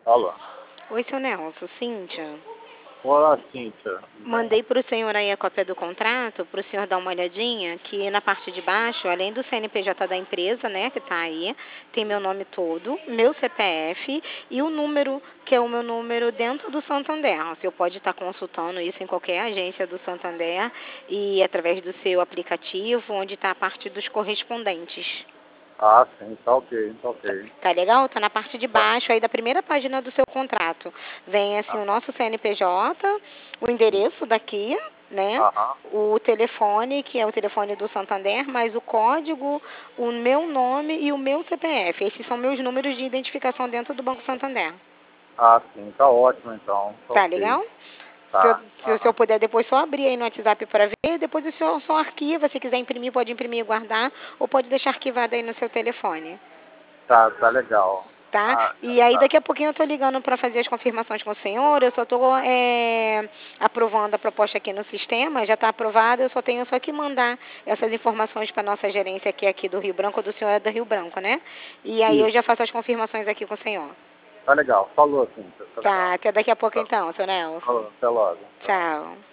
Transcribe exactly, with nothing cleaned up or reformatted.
Alô. Oi, seu Nelson, Cíntia. Olá, Cíntia. Mandei para o senhor aí a cópia do contrato, para o senhor dar uma olhadinha, que na parte de baixo, além do C N P J da empresa, né, que está aí, tem meu nome todo, meu C P F e o número, que é o meu número dentro do Santander. O senhor pode estar consultando isso em qualquer agência do Santander e através do seu aplicativo, onde está a parte dos correspondentes. Ah, sim, tá ok, tá ok. Tá legal? Tá na parte de Tá. baixo aí da primeira página do seu contrato. Vem assim o Ah, nosso C N P J, o endereço daqui, né? aham. O telefone, que é o telefone do Santander, mais o código, o meu nome e o meu C P F. Esses são meus números de identificação dentro do Banco Santander. Ah, sim, tá ótimo então, tá Tá ok. legal? Se, eu- Tá. se o senhor Aham. puder depois só abrir aí no WhatsApp para ver, depois o senhor só arquiva, se quiser imprimir, pode imprimir e guardar, ou pode deixar arquivado aí no seu telefone. Tá, tá legal. Tá? Ah, E aí tá. daqui a pouquinho eu tô ligando para fazer as confirmações com o senhor. Eu só tô é, aprovando a proposta aqui no sistema, já está aprovada. Eu só tenho só que mandar essas informações para nossa gerência aqui, aqui do Rio Branco, do senhor é do Rio Branco, né? E aí eu Isso, já faço as confirmações aqui com o senhor. tá legal. Falou, Cíntia, tá Tá, legal. até daqui a pouco Tá. então, seu Nelson. Falou, até logo. Tchau. Tchau.